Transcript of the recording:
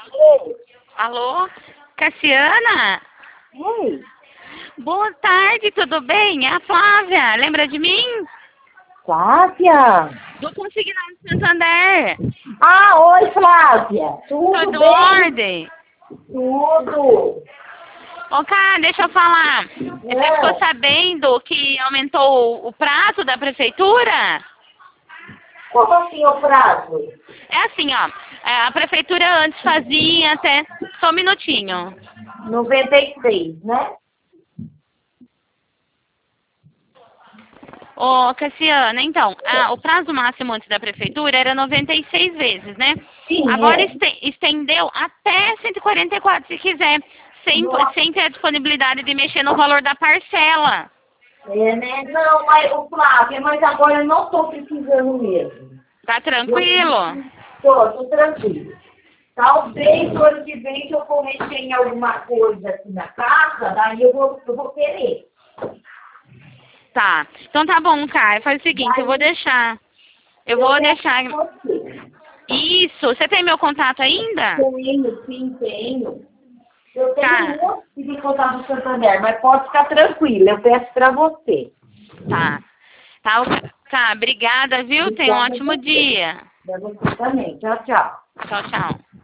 Oi. Alô? Cassiana? Oi. Boa tarde, tudo bem? É a Flávia, lembra de mim? Flávia? Do Consignado Santander. Ah, oi, Flávia. Tudo Tudo bem? ordem? Tudo. Ô, cara, deixa eu falar. Você ficou sabendo que aumentou o prazo da prefeitura? Como assim o prazo? É assim, ó. A prefeitura antes fazia até... Só um minutinho. 96, né? Ô, Cassiana, então, o prazo máximo antes da prefeitura era 96 vezes, né? Sim, Agora é. estendeu até 144, se quiser, Nossa. sem ter a disponibilidade de mexer no valor da parcela. É, né? Não, mas, ô, Flávia, mas agora eu não estou precisando mesmo. Tá tranquilo? Tô tranquilo. Talvez no ano que vem, se eu for mexer em alguma coisa aqui na casa, daí eu vou querer. Tá. Então tá bom, Caio. Faz o seguinte, eu vou deixar. Eu vou deixar. Você. Isso. Você tem meu contato ainda? Tenho, sim, tenho. Eu tenho Tá. um monte de contato do Santander, mas pode ficar tranquila, eu peço para você. Tá. Tá, obrigada, viu? Tenha um Obrigada a ótimo você. dia. Para você também. Tchau, tchau. Tchau, tchau.